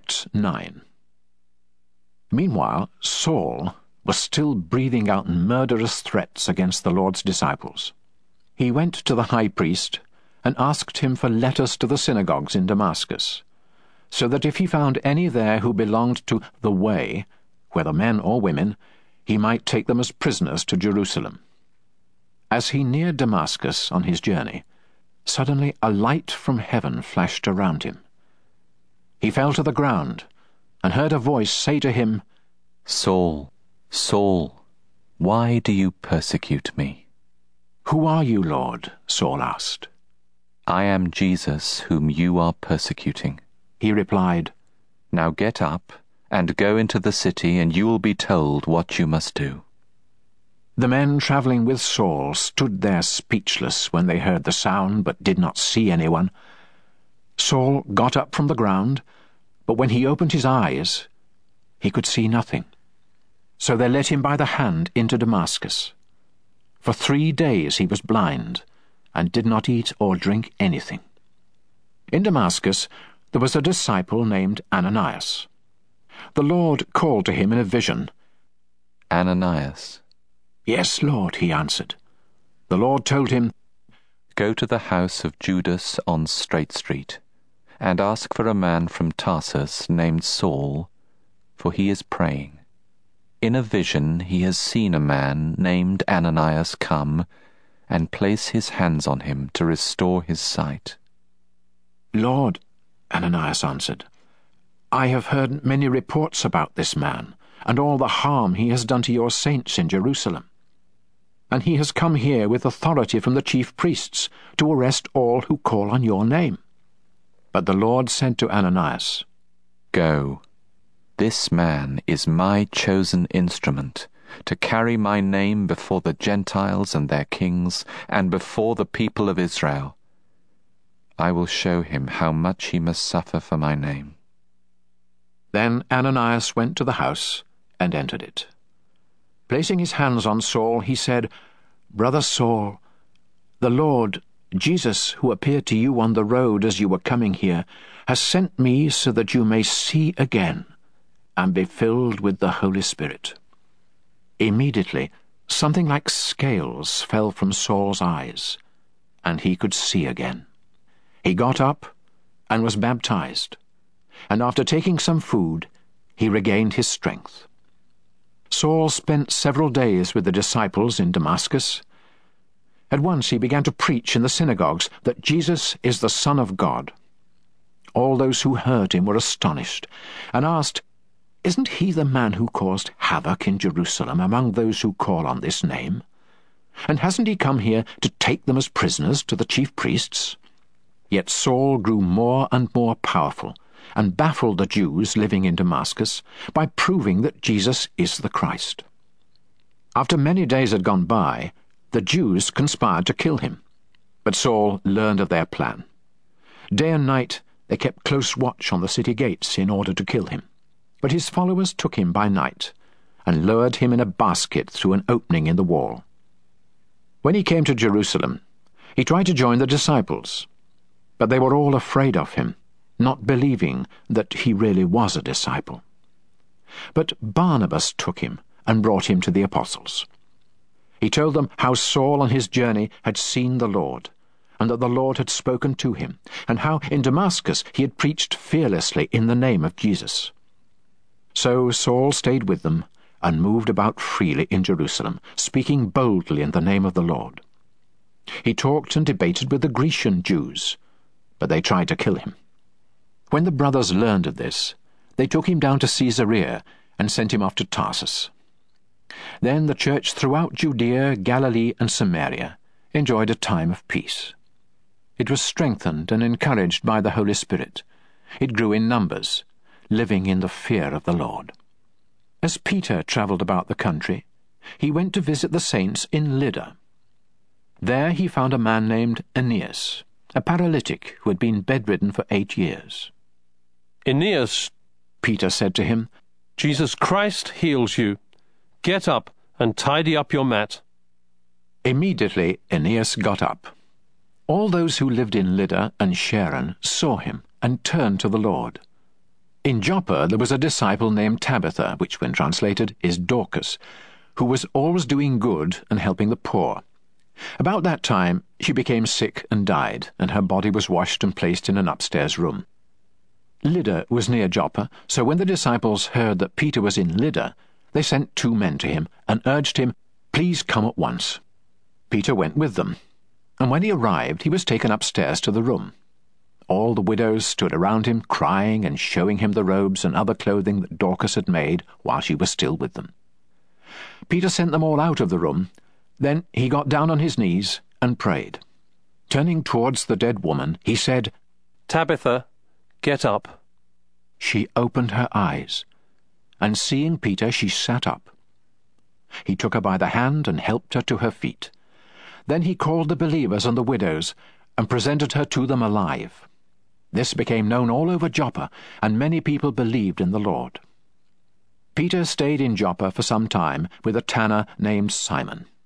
Acts 9. Meanwhile, Saul was still breathing out murderous threats against the Lord's disciples. He went to the high priest and asked him for letters to the synagogues in Damascus, so that if he found any there who belonged to the Way, whether men or women, he might take them as prisoners to Jerusalem. As he neared Damascus on his journey, suddenly a light from heaven flashed around him. He fell to the ground and heard a voice say to him, "Saul, Saul, why do you persecute me?" "Who are you, Lord?" Saul asked. "I am Jesus whom you are persecuting." He replied, "Now get up and go into the city, and you will be told what you must do." The men travelling with Saul stood there speechless when they heard the sound, but did not see anyone. Saul got up from the ground, but when he opened his eyes, he could see nothing. So they led him by the hand into Damascus. For 3 days he was blind, and did not eat or drink anything. In Damascus there was a disciple named Ananias. The Lord called to him in a vision. "Ananias." "Yes, Lord," he answered. The Lord told him, "Go to the house of Judas on Straight Street, and ask for a man from Tarsus named Saul, for he is praying. In a vision he has seen a man named Ananias come and place his hands on him to restore his sight." "Lord," Ananias answered, "I have heard many reports about this man, and all the harm he has done to your saints in Jerusalem. And he has come here with authority from the chief priests to arrest all who call on your name." But the Lord said to Ananias, "Go. This man is my chosen instrument to carry my name before the Gentiles and their kings, and before the people of Israel. I will show him how much he must suffer for my name." Then Ananias went to the house and entered it. Placing his hands on Saul, he said, "Brother Saul, the Lord, Jesus, who appeared to you on the road as you were coming here, has sent me so that you may see again and be filled with the Holy Spirit." Immediately, something like scales fell from Saul's eyes, and he could see again. He got up and was baptized, and after taking some food, he regained his strength. Saul spent several days with the disciples in Damascus. At once he began to preach in the synagogues that Jesus is the Son of God. All those who heard him were astonished, and asked, "Isn't he the man who caused havoc in Jerusalem among those who call on this name? And hasn't he come here to take them as prisoners to the chief priests?" Yet Saul grew more and more powerful, and baffled the Jews living in Damascus by proving that Jesus is the Christ. After many days had gone by, the Jews conspired to kill him, but Saul learned of their plan. Day and night they kept close watch on the city gates in order to kill him, but his followers took him by night and lowered him in a basket through an opening in the wall. When he came to Jerusalem, he tried to join the disciples, but they were all afraid of him, not believing that he really was a disciple. But Barnabas took him and brought him to the apostles. He told them how Saul on his journey had seen the Lord, and that the Lord had spoken to him, and how in Damascus he had preached fearlessly in the name of Jesus. So Saul stayed with them and moved about freely in Jerusalem, speaking boldly in the name of the Lord. He talked and debated with the Grecian Jews, but they tried to kill him. When the brothers learned of this, they took him down to Caesarea and sent him off to Tarsus. Then the church throughout Judea, Galilee, and Samaria enjoyed a time of peace. It was strengthened and encouraged by the Holy Spirit. It grew in numbers, living in the fear of the Lord. As Peter travelled about the country, he went to visit the saints in Lydda. There he found a man named Aeneas, a paralytic who had been bedridden for 8 years. "Aeneas," Peter said to him, "Jesus Christ heals you. Get up and tidy up your mat." Immediately Aeneas got up. All those who lived in Lydda and Sharon saw him and turned to the Lord. In Joppa there was a disciple named Tabitha, which when translated is Dorcas, who was always doing good and helping the poor. About that time she became sick and died, and her body was washed and placed in an upstairs room. Lydda was near Joppa, so when the disciples heard that Peter was in Lydda, they sent 2 men to him and urged him, "Please come at once." Peter went with them, and when he arrived he was taken upstairs to the room. All the widows stood around him, crying and showing him the robes and other clothing that Dorcas had made while she was still with them. Peter sent them all out of the room. Then he got down on his knees and prayed. Turning towards the dead woman, he said, Tabitha, get up. She opened her eyes, and seeing Peter, she sat up. He took her by the hand and helped her to her feet. Then he called the believers and the widows and presented her to them alive. This became known all over Joppa, and many people believed in the Lord. Peter stayed in Joppa for some time with a tanner named Simon.